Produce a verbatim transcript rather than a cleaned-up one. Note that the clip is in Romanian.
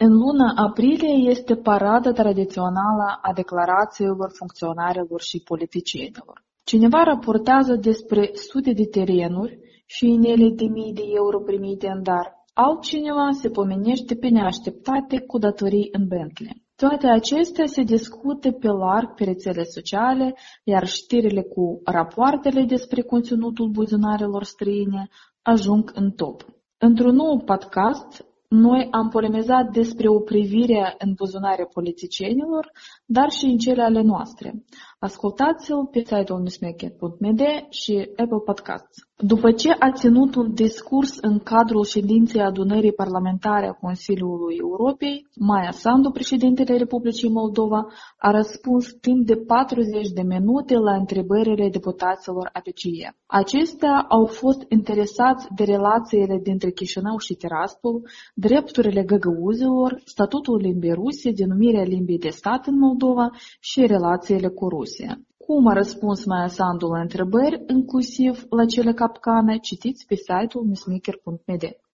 În luna aprilie este parada tradițională a declarațiilor funcționarilor și politicienilor. Cineva raportează despre sute de terenuri și inele de mii de euro primite în dar. Altcineva se pomenește pe neașteptate cu datorii în Bentley. Toate acestea se discută pe larg pe rețele sociale, iar știrile cu rapoartele despre conținutul buzunarelor străine ajung în top. Într-un nou podcast, noi am polemizat despre o privire în buzunare politicienilor, dar și în cele ale noastre. Ascultați-l pe site-ul newsmaker punct m d și Apple Podcasts. După ce a ținut un discurs în cadrul ședinței adunării parlamentare a Consiliului Europei, Maia Sandu, președintele Republicii Moldova, a răspuns timp de patruzeci de minute la întrebările deputaților A P C E. Acestea au fost interesați de relațiile dintre Chișinău și Tiraspol, drepturile găgăuzilor, statutul limbii ruse, denumirea limbii de stat în Moldova și relațiile cu Rusia. Cum a răspuns Maia Sandu la întrebări, inclusiv la cele capcane, citiți pe site-ul newsmaker punct m d.